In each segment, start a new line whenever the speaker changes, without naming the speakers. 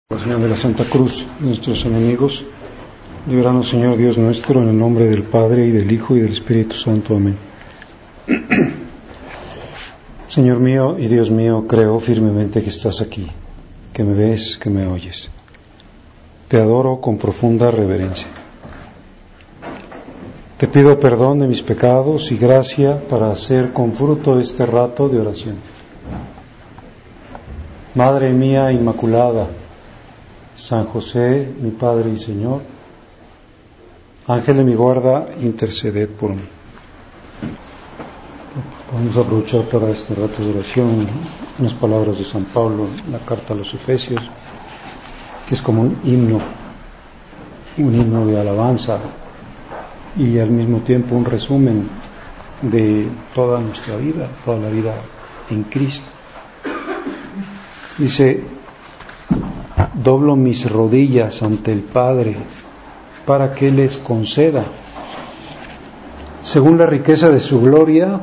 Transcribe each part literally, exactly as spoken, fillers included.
Señor de la Santa Cruz, nuestros enemigos, líbranos, Señor Dios nuestro, en el nombre del Padre, y del Hijo, y del Espíritu Santo. Amén. Señor mío y Dios mío, creo firmemente que estás aquí, que me ves, que me oyes. Te adoro con profunda reverencia. Te pido perdón de mis pecados y gracia para hacer con fruto este rato de oración. Madre mía Inmaculada, San José, mi Padre y Señor, Ángel de mi guarda, interceded por mí. Vamos a aprovechar para este rato de oración unas palabras de San Pablo en la carta a los Efesios, que es como un himno, un himno de alabanza y al mismo tiempo un resumen de toda nuestra vida, toda la vida en Cristo. Dice: doblo mis rodillas ante el Padre para que les conceda, según la riqueza de su gloria,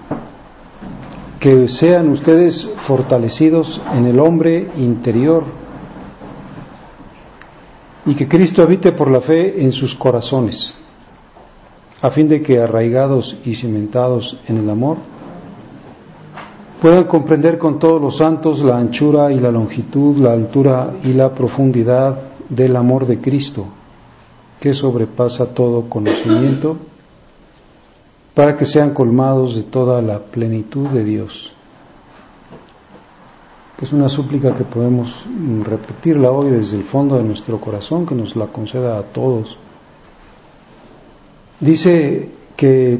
que sean ustedes fortalecidos en el hombre interior y que Cristo habite por la fe en sus corazones, a fin de que, arraigados y cimentados en el amor, puedan comprender con todos los santos la anchura y la longitud, la altura y la profundidad del amor de Cristo, que sobrepasa todo conocimiento, para que sean colmados de toda la plenitud de Dios. Es una súplica que podemos repetirla hoy desde el fondo de nuestro corazón, que nos la conceda a todos. Dice que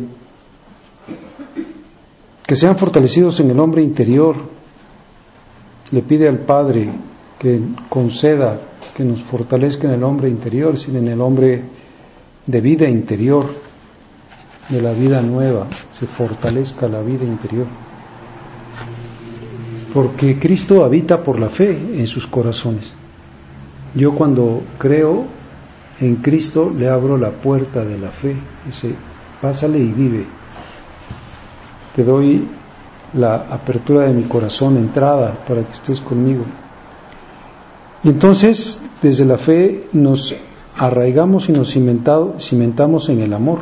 que sean fortalecidos en el hombre interior. Le pide al Padre que conceda que nos fortalezca en el hombre interior, es decir, en el hombre de vida interior, de la vida nueva, se fortalezca la vida interior. Porque Cristo habita por la fe en sus corazones. Yo, cuando creo en Cristo, le abro la puerta de la fe. Dice: pásale y vive. Te doy la apertura de mi corazón, entrada, para que estés conmigo. Y entonces, desde la fe, nos arraigamos y nos cimentado, cimentamos en el amor.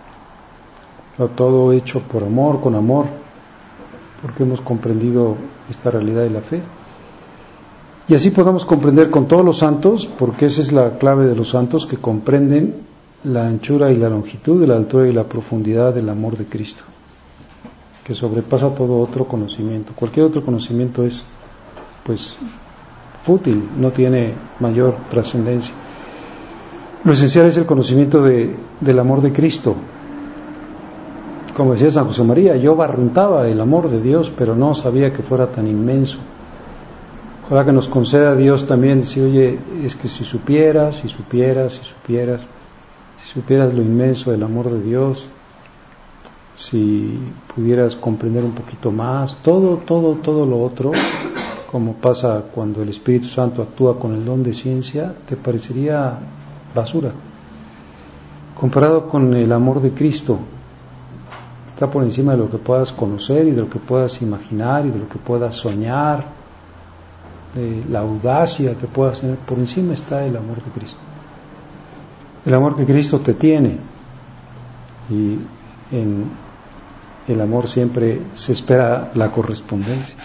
Todo hecho por amor, con amor, porque hemos comprendido esta realidad de la fe. Y así podamos comprender con todos los santos, porque esa es la clave de los santos, que comprenden la anchura y la longitud, la altura y la profundidad del amor de Cristo, que sobrepasa todo otro conocimiento. Cualquier otro conocimiento es, pues, fútil, no tiene mayor trascendencia. Lo esencial es el conocimiento de, del amor de Cristo. Como decía San José María, yo barruntaba el amor de Dios, pero no sabía que fuera tan inmenso. Ojalá que nos conceda a Dios también decir: oye, es que si supieras, si supieras, si supieras, si supieras lo inmenso del amor de Dios, si pudieras comprender un poquito más, todo, todo, todo lo otro, como pasa cuando el Espíritu Santo actúa con el don de ciencia, te parecería basura. Comparado con el amor de Cristo, está por encima de lo que puedas conocer y de lo que puedas imaginar y de lo que puedas soñar, de la audacia que puedas tener. Por encima está el amor de Cristo. El amor que Cristo te tiene, y en el amor siempre se espera la correspondencia.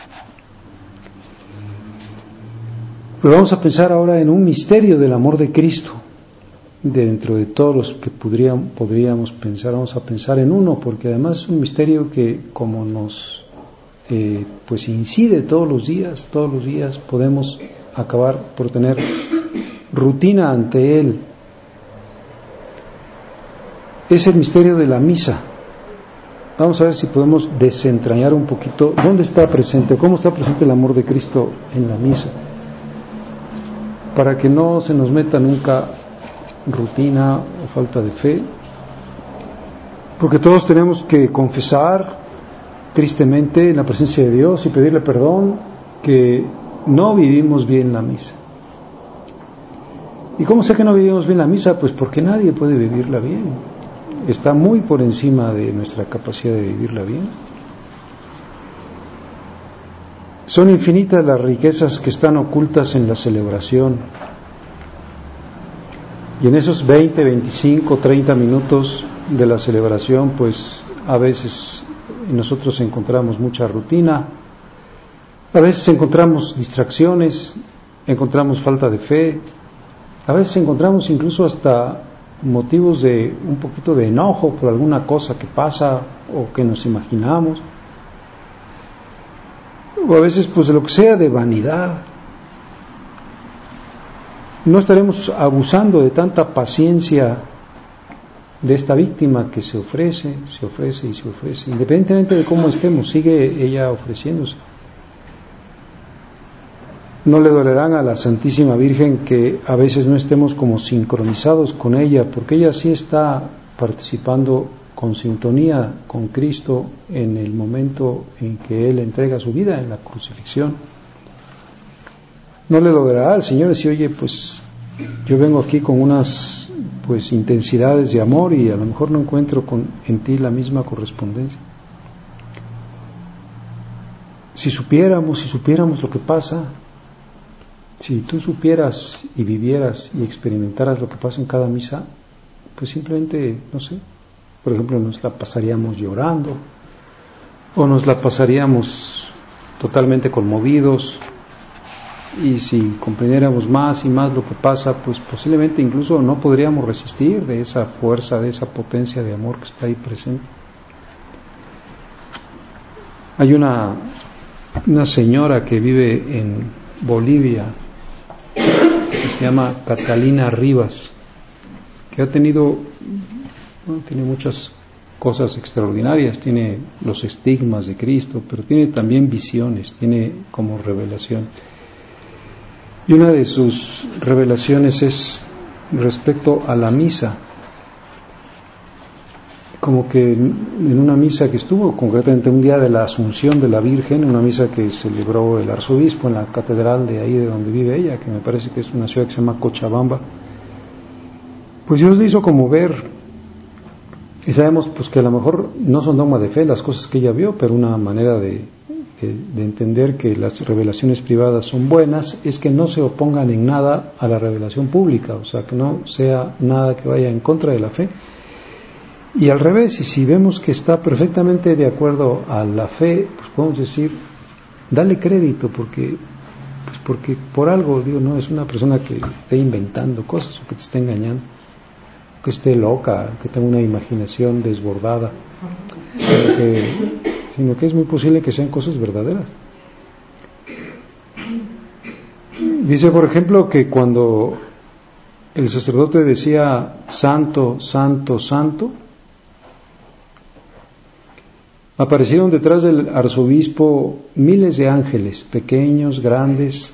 Pero vamos a pensar ahora en un misterio del amor de Cristo. Dentro de todos los que podríamos, podríamos pensar, vamos a pensar en uno, porque además es un misterio que, como nos eh, pues incide todos los días, todos los días podemos acabar por tener rutina ante él. Es el misterio de la misa. Vamos a ver si podemos desentrañar un poquito dónde está presente, cómo está presente el amor de Cristo en la misa, para que no se nos meta nunca rutina o falta de fe, porque todos tenemos que confesar tristemente en la presencia de Dios y pedirle perdón que no vivimos bien la misa. ¿Y cómo sé que no vivimos bien la misa? Pues porque nadie puede vivirla bien. Está muy por encima de nuestra capacidad de vivirla bien. Son infinitas las riquezas que están ocultas en la celebración. Y en esos veinte, veinticinco, treinta minutos de la celebración, pues a veces nosotros encontramos mucha rutina, a veces encontramos distracciones, encontramos falta de fe, a veces encontramos incluso hasta motivos de un poquito de enojo por alguna cosa que pasa o que nos imaginamos, o a veces pues de lo que sea, de vanidad. No estaremos abusando de tanta paciencia de esta víctima que se ofrece, se ofrece y se ofrece, independientemente de cómo estemos, sigue ella ofreciéndose. No le dolerán a la Santísima Virgen que a veces no estemos como sincronizados con ella, porque ella sí está participando con sintonía con Cristo en el momento en que Él entrega su vida en la crucifixión. No le dolerá al Señor decir, oye, pues yo vengo aquí con unas pues intensidades de amor y a lo mejor no encuentro con, en ti la misma correspondencia. Si supiéramos, si supiéramos lo que pasa, si tú supieras y vivieras y experimentaras lo que pasa en cada misa, pues simplemente, no sé, por ejemplo, nos la pasaríamos llorando o nos la pasaríamos totalmente conmovidos. Y si comprendiéramos más y más lo que pasa, pues posiblemente incluso no podríamos resistir de esa fuerza, de esa potencia de amor que está ahí presente. Hay una, una señora que vive en Bolivia, que se llama Catalina Rivas, que ha tenido, bueno, tiene muchas cosas extraordinarias, tiene los estigmas de Cristo, pero tiene también visiones, tiene como revelación. Y una de sus revelaciones es respecto a la misa. Como que en una misa que estuvo, concretamente un día de la Asunción de la Virgen, una misa que celebró el arzobispo en la catedral de ahí de donde vive ella, que me parece que es una ciudad que se llama Cochabamba, pues Dios le hizo como ver, y sabemos pues que a lo mejor no son dogma de fe las cosas que ella vio, pero una manera de de entender que las revelaciones privadas son buenas es que no se opongan en nada a la revelación pública, o sea, que no sea nada que vaya en contra de la fe. Y al revés, y si vemos que está perfectamente de acuerdo a la fe, pues podemos decir, dale crédito, porque pues porque por algo, digo, no es una persona que esté inventando cosas o que te esté engañando, que esté loca, que tenga una imaginación desbordada, que sino que es muy posible que sean cosas verdaderas. Dice, por ejemplo, que cuando el sacerdote decía santo, santo, santo, aparecieron detrás del arzobispo miles de ángeles, pequeños, grandes,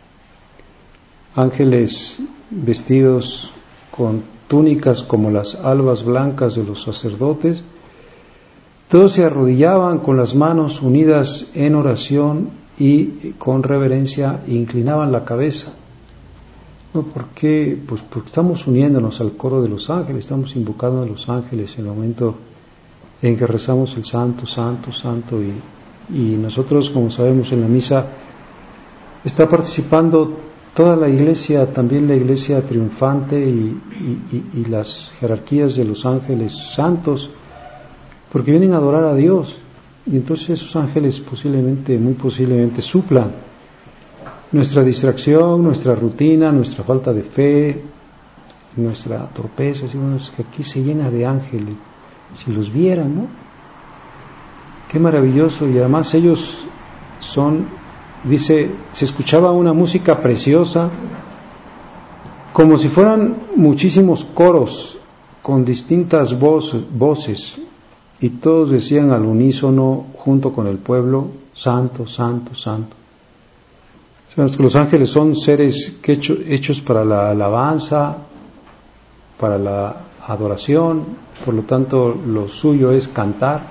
ángeles vestidos con túnicas como las albas blancas de los sacerdotes. Todos se arrodillaban con las manos unidas en oración y con reverencia inclinaban la cabeza. ¿No? ¿Por qué? Pues porque estamos uniéndonos al coro de los ángeles, estamos invocando a los ángeles en el momento en que rezamos el santo, santo, santo, y, y nosotros, como sabemos en la misa, está participando toda la iglesia, también la iglesia triunfante y, y, y, y las jerarquías de los ángeles santos, porque vienen a adorar a Dios, y entonces esos ángeles posiblemente, muy posiblemente suplan nuestra distracción, nuestra rutina, nuestra falta de fe, nuestra torpeza. Así, bueno, es que aquí se llena de ángeles, si los vieran, ¿no? Qué maravilloso. Y además ellos son, dice, se escuchaba una música preciosa, como si fueran muchísimos coros con distintas voz, voces, y todos decían al unísono junto con el pueblo, santo, santo, santo. Sabes que los ángeles son seres que hecho, hechos para la alabanza, para la adoración, por lo tanto lo suyo es cantar.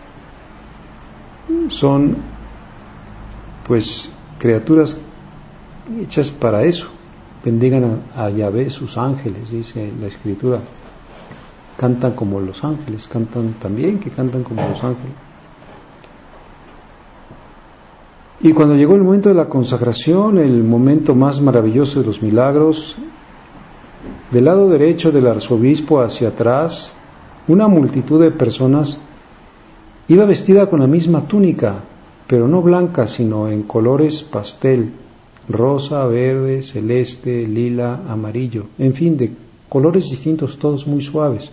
Son pues criaturas hechas para eso. Bendigan a, a Yahvé sus ángeles, dice la Escritura. Cantan como los ángeles, cantan también que cantan como los ángeles. Y cuando llegó el momento de la consagración, el momento más maravilloso de los milagros, del lado derecho del arzobispo hacia atrás, una multitud de personas iba vestida con la misma túnica, pero no blanca, sino en colores pastel, rosa, verde, celeste, lila, amarillo, en fin, de colores distintos, todos muy suaves.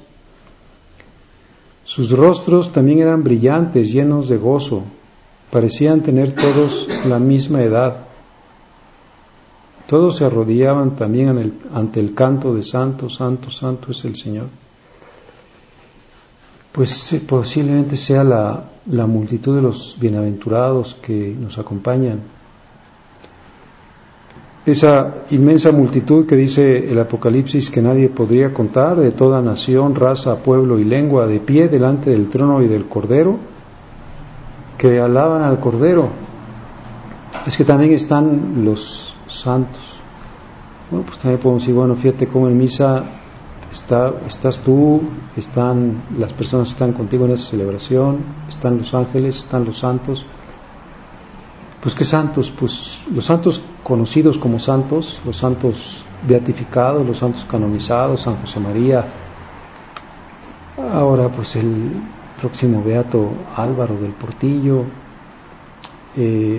Sus rostros también eran brillantes, llenos de gozo, parecían tener todos la misma edad. Todos se arrodillaban también ante el canto de Santo, Santo, Santo es el Señor. Pues posiblemente sea la, la multitud de los bienaventurados que nos acompañan. Esa inmensa multitud que dice el Apocalipsis que nadie podría contar, de toda nación, raza, pueblo y lengua, de pie delante del trono y del Cordero, que alaban al Cordero. Es que también están los santos. Bueno, pues también podemos decir, bueno, fíjate cómo en misa está, estás tú, están las personas que están contigo en esa celebración, están los ángeles, están los santos. Pues qué santos, pues los santos conocidos como santos, los santos beatificados, los santos canonizados, San José María. Ahora pues el próximo beato Álvaro del Portillo, eh,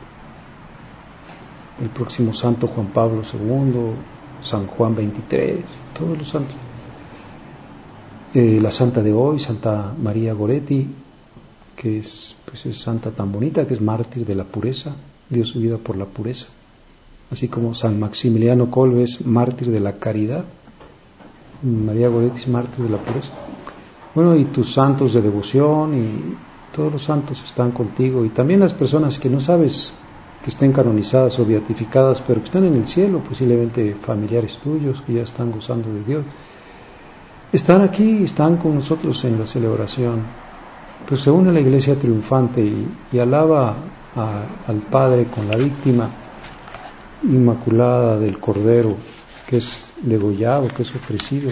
el próximo santo Juan Pablo segundo, San Juan veintitrés, todos los santos. Eh, la santa de hoy, Santa María Goretti, que es, pues es santa tan bonita, que es mártir de la pureza, dio su vida por la pureza, así como San Maximiliano Kolbe es mártir de la caridad, María Goretti es mártir de la pureza. Bueno, y tus santos de devoción, y todos los santos están contigo, y también las personas que no sabes que estén canonizadas o beatificadas, pero que están en el cielo, posiblemente familiares tuyos que ya están gozando de Dios, están aquí, están con nosotros en la celebración. Pues se une a la iglesia triunfante y, y alaba a, al Padre con la víctima inmaculada del Cordero, que es degollado, que es ofrecido.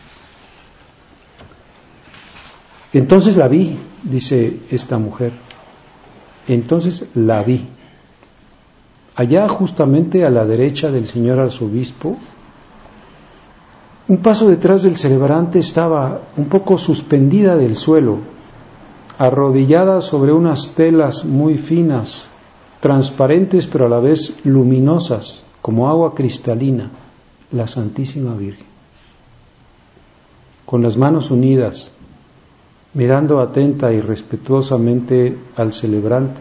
Entonces la vi, dice esta mujer, entonces la vi. Allá justamente a la derecha del señor arzobispo, un paso detrás del celebrante, estaba un poco suspendida del suelo, arrodillada sobre unas telas muy finas, transparentes pero a la vez luminosas, como agua cristalina, la Santísima Virgen. Con las manos unidas, mirando atenta y respetuosamente al celebrante.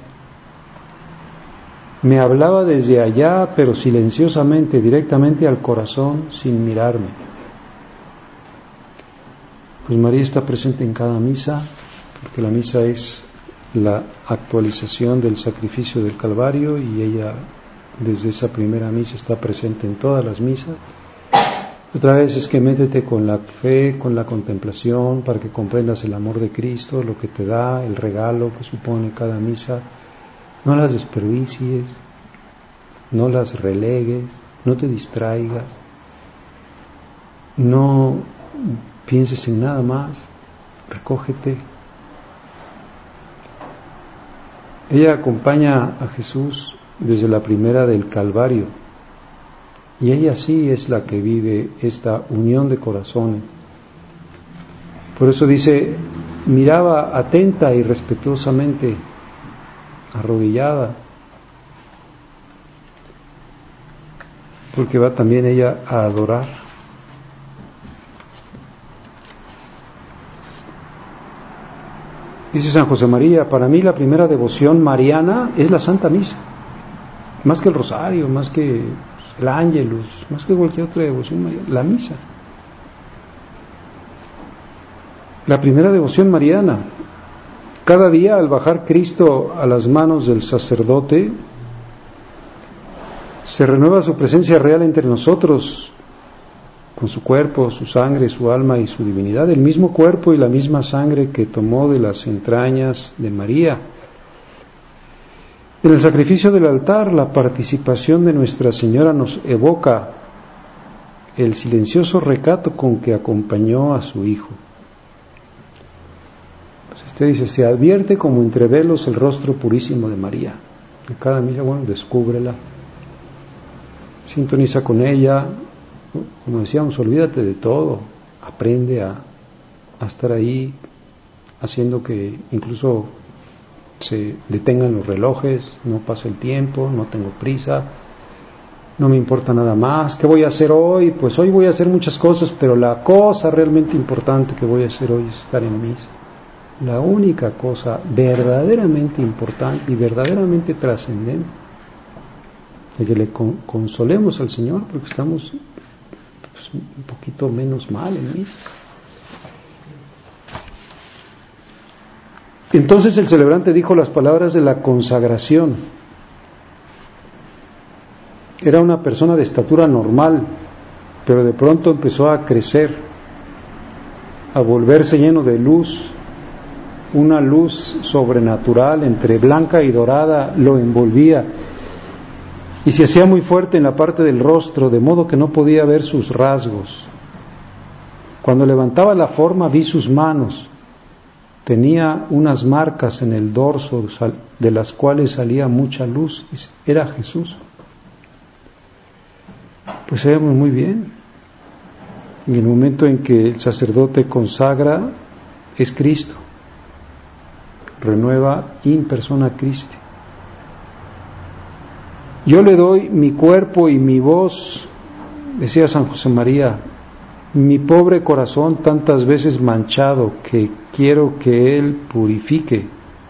Me hablaba desde allá, pero silenciosamente, directamente al corazón, sin mirarme. Pues María está presente en cada misa, porque la misa es la actualización del sacrificio del Calvario, y ella desde esa primera misa está presente en todas las misas. Otra vez es que métete con la fe, con la contemplación, para que comprendas el amor de Cristo, lo que te da, el regalo que supone cada misa. No las desperdicies, no las relegues, no te distraigas, no pienses en nada más, recógete. Ella acompaña a Jesús desde la primera del Calvario, y ella sí es la que vive esta unión de corazones. Por eso dice, miraba atenta y respetuosamente, arrodillada, porque va también ella a adorar. Dice San José María, para mí la primera devoción mariana es la Santa Misa, más que el rosario, más que el ángelus, más que cualquier otra devoción mariana, la misa. La primera devoción mariana. Cada día al bajar Cristo a las manos del sacerdote, se renueva su presencia real entre nosotros, con su cuerpo, su sangre, su alma y su divinidad, el mismo cuerpo y la misma sangre que tomó de las entrañas de María. En el sacrificio del altar, la participación de Nuestra Señora nos evoca el silencioso recato con que acompañó a su Hijo. Pues usted dice, se advierte como entre velos el rostro purísimo de María. De cada misa, bueno, descúbrela, sintoniza con ella, como decíamos, olvídate de todo, aprende a, a estar ahí, haciendo que incluso se detengan los relojes, no pasa el tiempo, no tengo prisa, no me importa nada más. ¿Qué voy a hacer hoy? Pues hoy voy a hacer muchas cosas, pero la cosa realmente importante que voy a hacer hoy es estar en misa. La única cosa verdaderamente importante y verdaderamente trascendente es que le con, consolemos al Señor porque estamos pues, un poquito menos mal en misa. Entonces el celebrante dijo las palabras de la consagración. Era una persona de estatura normal, pero de pronto empezó a crecer, a volverse lleno de luz. Una luz sobrenatural entre blanca y dorada lo envolvía y se hacía muy fuerte en la parte del rostro, de modo que no podía ver sus rasgos. Cuando levantaba la forma vi sus manos. Tenía unas marcas en el dorso de las cuales salía mucha luz. Era Jesús. Pues sabemos muy bien. En el momento en que el sacerdote consagra, es Cristo. Renueva in persona Christi. Yo le doy mi cuerpo y mi voz, decía San José María, mi pobre corazón tantas veces manchado que quiero que Él purifique.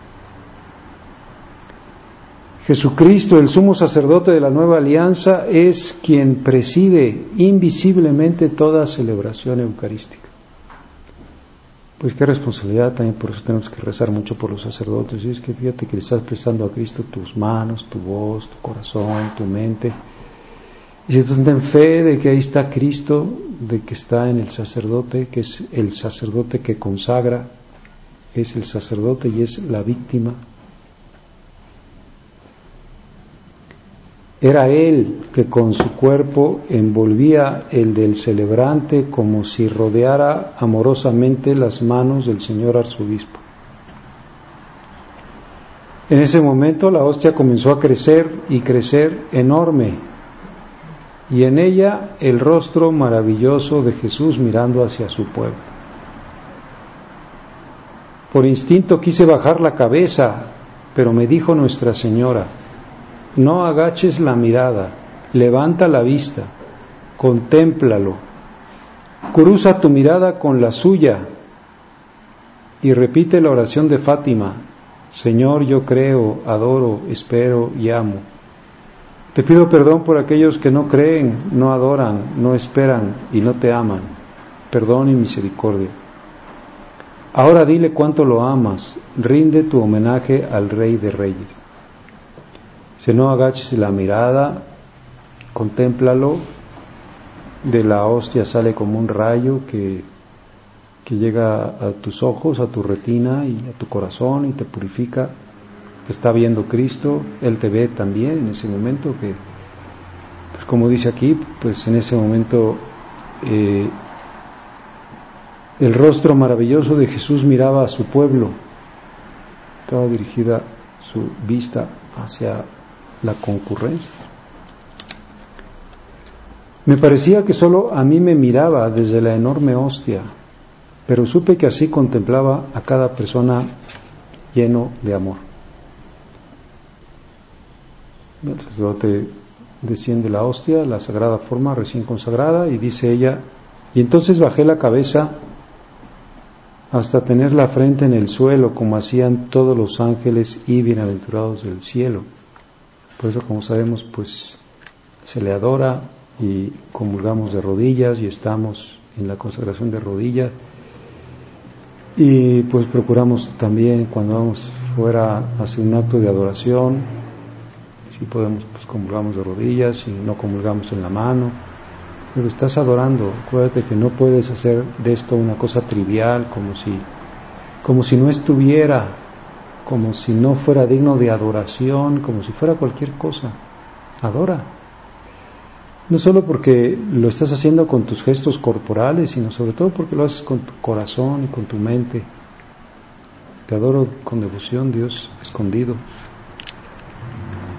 Jesucristo, el sumo sacerdote de la nueva alianza, es quien preside invisiblemente toda celebración eucarística. Pues qué responsabilidad también, por eso tenemos que rezar mucho por los sacerdotes. Y es que fíjate que le estás prestando a Cristo tus manos, tu voz, tu corazón, tu mente. Y si tú ten fe de que ahí está Cristo, de que está en el sacerdote, que es el sacerdote que consagra, es el sacerdote y es la víctima. Era Él que con su cuerpo envolvía el del celebrante como si rodeara amorosamente las manos del señor arzobispo. En ese momento la hostia comenzó a crecer y crecer enorme, y en ella el rostro maravilloso de Jesús mirando hacia su pueblo. Por instinto quise bajar la cabeza, pero me dijo Nuestra Señora: no agaches la mirada, levanta la vista, contémplalo, cruza tu mirada con la suya y repite la oración de Fátima: Señor, yo creo, adoro, espero y amo. Te pido perdón por aquellos que no creen, no adoran, no esperan y no te aman. Perdón y misericordia. Ahora dile cuánto lo amas, rinde tu homenaje al Rey de Reyes. Si no agaches la mirada, contémplalo, de la hostia sale como un rayo que, que llega a tus ojos, a tu retina y a tu corazón y te purifica. Te está viendo Cristo, Él te ve también en ese momento, que pues como dice aquí, pues en ese momento eh, el rostro maravilloso de Jesús miraba a su pueblo, estaba dirigida su vista hacia la concurrencia. Me parecía que solo a mí me miraba desde la enorme hostia, pero supe que así contemplaba a cada persona lleno de amor. El sacerdote desciende la hostia, la sagrada forma recién consagrada, y dice ella: y entonces bajé la cabeza hasta tener la frente en el suelo, como hacían todos los ángeles y bienaventurados del cielo. Por eso, como sabemos, pues se le adora y comulgamos de rodillas y estamos en la consagración de rodillas, y pues procuramos también cuando vamos fuera a hacer un acto de adoración, si podemos, pues comulgamos de rodillas y no comulgamos en la mano, pero estás adorando. Acuérdate que no puedes hacer de esto una cosa trivial, como si, como si no estuviera, como si no fuera digno de adoración, como si fuera cualquier cosa. Adora. No solo porque lo estás haciendo con tus gestos corporales, sino sobre todo porque lo haces con tu corazón y con tu mente. Te adoro con devoción, Dios escondido.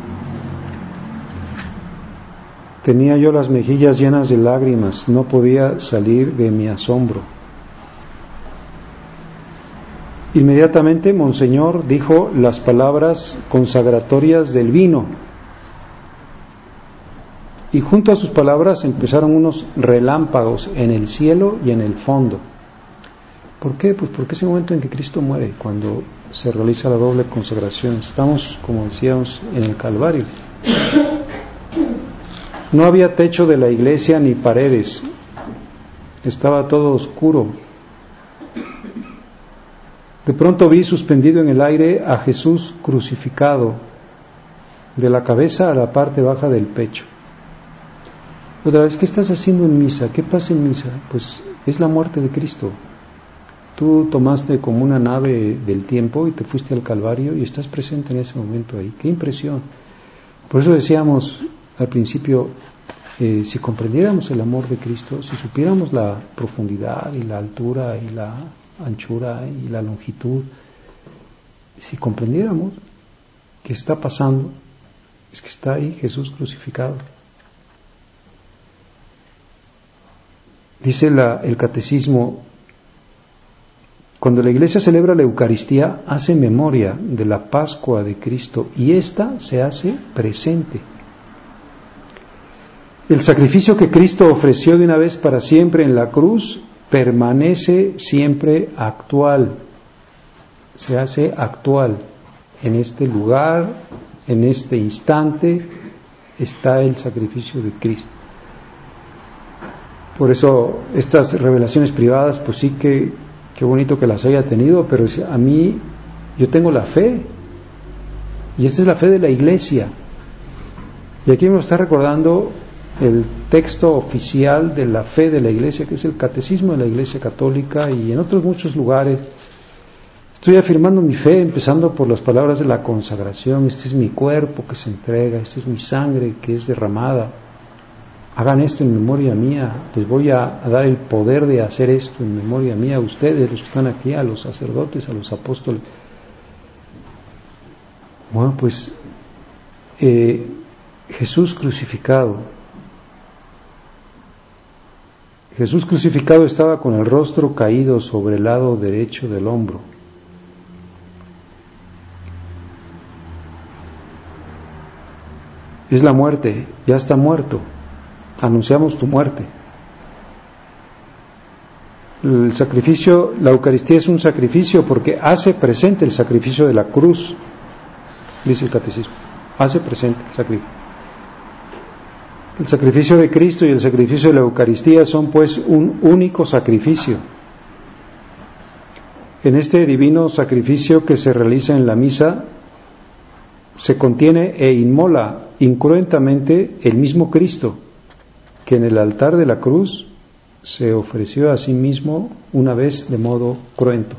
Tenía yo las mejillas llenas de lágrimas, no podía salir de mi asombro. Inmediatamente Monseñor dijo las palabras consagratorias del vino, y junto a sus palabras empezaron unos relámpagos en el cielo y en el fondo. ¿Por qué? Pues porque es el momento en que Cristo muere, cuando se realiza la doble consagración. Estamos, como decíamos, en el Calvario. No había techo de la iglesia ni paredes, estaba todo oscuro. De pronto vi suspendido en el aire a Jesús crucificado, de la cabeza a la parte baja del pecho. Otra vez, ¿qué estás haciendo en misa? ¿Qué pasa en misa? Pues es la muerte de Cristo. Tú tomaste como una nave del tiempo y te fuiste al Calvario y estás presente en ese momento ahí. ¡Qué impresión! Por eso decíamos al principio, eh, si comprendiéramos el amor de Cristo, si supiéramos la profundidad y la altura y la anchura y la longitud, si comprendiéramos qué está pasando, es que está ahí Jesús crucificado. Dice la, el catecismo, cuando la Iglesia celebra la Eucaristía, hace memoria de la Pascua de Cristo y ésta se hace presente. El sacrificio que Cristo ofreció de una vez para siempre en la cruz permanece siempre actual, se hace actual. En este lugar, en este instante, está el sacrificio de Cristo. Por eso estas revelaciones privadas, pues sí que qué bonito que las haya tenido, pero a mí, yo tengo la fe, y esta es la fe de la Iglesia. Y aquí me está recordando el texto oficial de la fe de la Iglesia, que es el Catecismo de la Iglesia Católica, y en otros muchos lugares. Estoy afirmando mi fe, empezando por las palabras de la consagración. Este es mi cuerpo que se entrega, esta es mi sangre que es derramada. Hagan esto en memoria mía. Les voy a, a dar el poder de hacer esto en memoria mía a ustedes, los que están aquí, a los sacerdotes, a los apóstoles. Bueno, pues eh, Jesús crucificado. Jesús crucificado estaba con el rostro caído sobre el lado derecho del hombro. Es la muerte, ya está muerto. Anunciamos tu muerte. El sacrificio, la Eucaristía es un sacrificio porque hace presente el sacrificio de la cruz, dice el catecismo. Hace presente el sacrificio. El sacrificio de Cristo y el sacrificio de la Eucaristía son pues un único sacrificio. En este divino sacrificio que se realiza en la misa se contiene e inmola incruentamente el mismo Cristo, que en el altar de la cruz se ofreció a sí mismo una vez de modo cruento.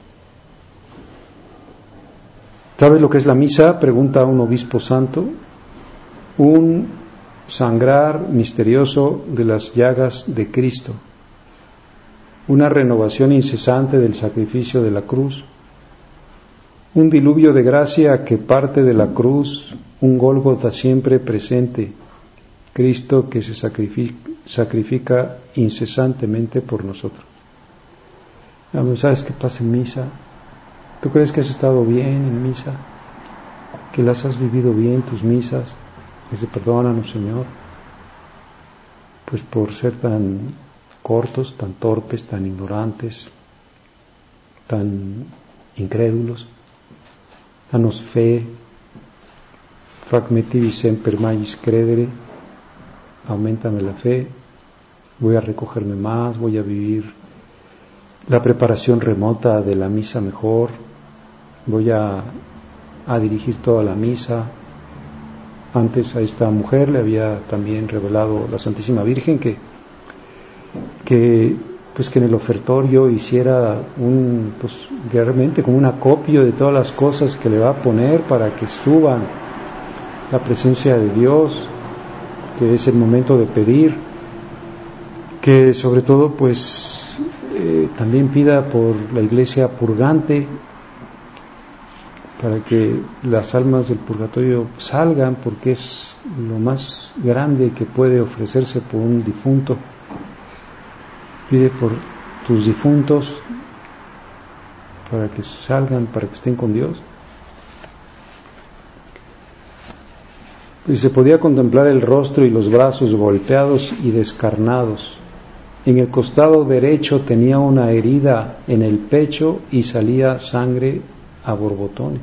¿Sabes lo que es la misa?, pregunta un obispo santo. Un sangrar misterioso de las llagas de Cristo, una renovación incesante del sacrificio de la cruz, un diluvio de gracia que parte de la cruz, un Gólgota siempre presente, Cristo que se sacrifica, sacrifica incesantemente por nosotros. ¿Sabes qué pasa en misa? ¿Tú crees que has estado bien en misa? ¿Que las has vivido bien tus misas? Dice, perdónanos, Señor, pues por ser tan cortos, tan torpes, tan ignorantes, tan incrédulos. Danos fe, fac me tibi semper magis credere, auméntame la fe, voy a recogerme más, voy a vivir la preparación remota de la misa mejor, voy a, a dirigir toda la misa. Antes a esta mujer le había también revelado la Santísima Virgen que, que pues que en el ofertorio hiciera un, pues realmente como un acopio de todas las cosas que le va a poner para que suban la presencia de Dios, que es el momento de pedir, que sobre todo pues eh, también pida por la Iglesia purgante, para que las almas del purgatorio salgan, porque es lo más grande que puede ofrecerse por un difunto. Pide por tus difuntos para que salgan, para que estén con Dios. Y se podía contemplar el rostro y los brazos golpeados y descarnados. En el costado derecho tenía una herida en el pecho y salía sangre a borbotones.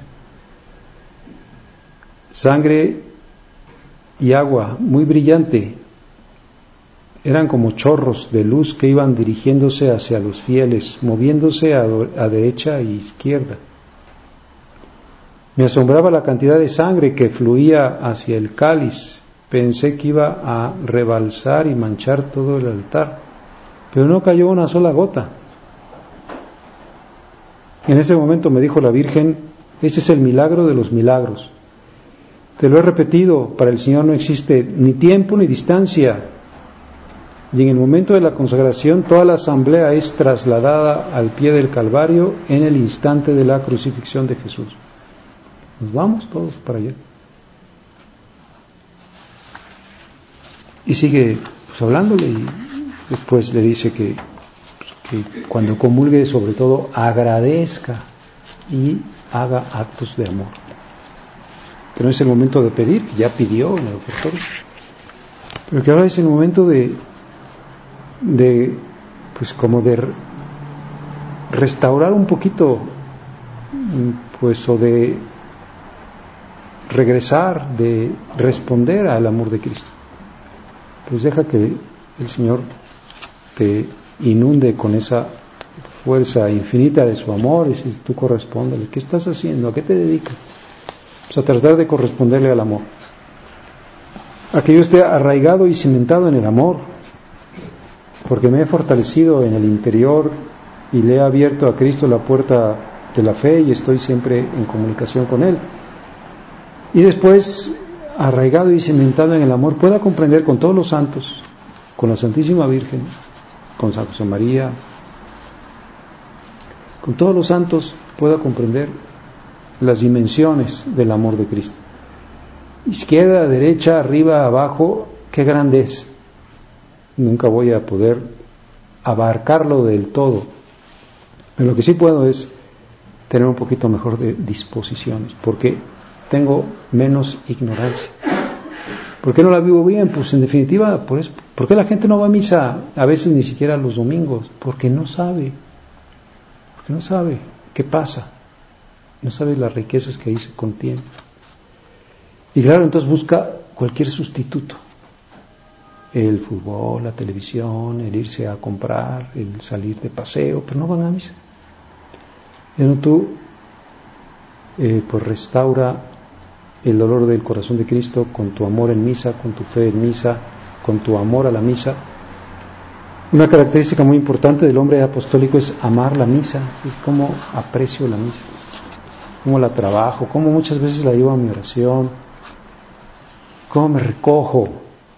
Sangre y agua muy brillante. Eran como chorros de luz que iban dirigiéndose hacia los fieles, moviéndose a, a derecha e izquierda. Me asombraba la cantidad de sangre que fluía hacia el cáliz. Pensé que iba a rebalsar y manchar todo el altar, pero no cayó una sola gota. En ese momento me dijo la Virgen: este es el milagro de los milagros. Te lo he repetido, para el Señor no existe ni tiempo ni distancia. Y en el momento de la consagración, toda la asamblea es trasladada al pie del Calvario en el instante de la crucifixión de Jesús. Nos vamos todos para allá. Y sigue pues, hablándole, y después le dice que, pues, que cuando comulgue, sobre todo, agradezca y haga actos de amor. Que no es el momento de pedir, que ya pidió en el ofertorio, pero que ahora es el momento de, de pues como de restaurar un poquito, pues, o de regresar, de responder al amor de Cristo. Pues deja que el Señor te inunde con esa fuerza infinita de su amor, y si tú correspóndele. ¿Qué estás haciendo? ¿A qué te dedicas? Pues a tratar de corresponderle al amor, a que yo esté arraigado y cimentado en el amor, porque me he fortalecido en el interior y le he abierto a Cristo la puerta de la fe y estoy siempre en comunicación con Él. Y después, arraigado y cimentado en el amor, pueda comprender con todos los santos, con la Santísima Virgen, con San José María, con todos los santos, pueda comprender las dimensiones del amor de Cristo. Izquierda, derecha, arriba, abajo, qué grande es. Nunca voy a poder abarcarlo del todo, pero lo que sí puedo es tener un poquito mejor de disposiciones, porque tengo menos ignorancia. ¿Por qué no la vivo bien? Pues en definitiva, por eso. ¿Por qué la gente no va a misa a veces ni siquiera los domingos? Porque no sabe, porque no sabe qué pasa, no sabe las riquezas que ahí se contienen. Y claro, entonces busca cualquier sustituto: el fútbol, la televisión, el irse a comprar, el salir de paseo, pero no van a misa. Y no, tú eh, pues restaura el dolor del corazón de Cristo con tu amor en misa, con tu fe en misa, con tu amor a la misa. Una característica muy importante del hombre apostólico es amar la misa. Es como aprecio la misa, cómo la trabajo, cómo muchas veces la llevo a mi oración, cómo me recojo,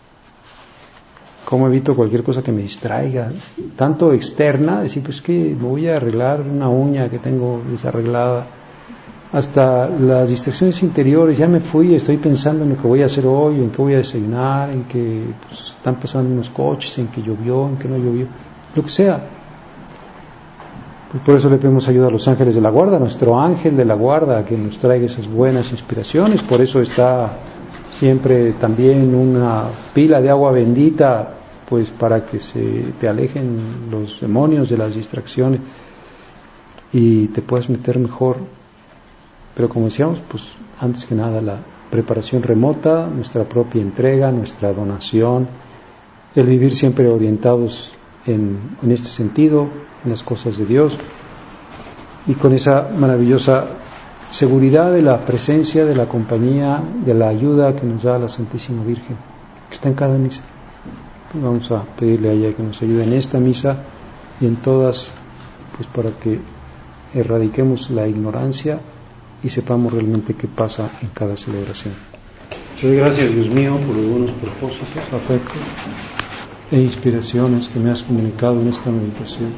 cómo evito cualquier cosa que me distraiga, tanto externa, decir, pues que voy a arreglar una uña que tengo desarreglada, hasta las distracciones interiores. Ya me fui, estoy pensando en lo que voy a hacer hoy, en qué voy a desayunar, en que pues, están pasando unos coches, en que llovió, en que no llovió, lo que sea. Pues por eso le pedimos ayuda a los ángeles de la guarda, a nuestro ángel de la guarda, que nos traiga esas buenas inspiraciones. Por eso está siempre también una pila de agua bendita, pues para que se te alejen los demonios de las distracciones y te puedas meter mejor. Pero como decíamos, pues antes que nada la preparación remota, nuestra propia entrega, nuestra donación, el vivir siempre orientados en, en este sentido, en las cosas de Dios, y con esa maravillosa seguridad de la presencia, de la compañía, de la ayuda que nos da la Santísima Virgen, que está en cada misa. Pues vamos a pedirle a ella que nos ayude en esta misa y en todas, pues para que erradiquemos la ignorancia y sepamos realmente qué pasa en cada celebración. Te doy gracias, Dios mío, por los buenos propósitos, afectos e inspiraciones que me has comunicado en esta meditación.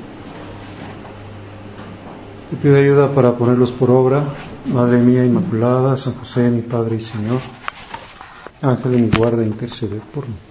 Te pido ayuda para ponerlos por obra, Madre mía Inmaculada, San José, mi Padre y Señor. Ángel de mi guarda, intercede por mí.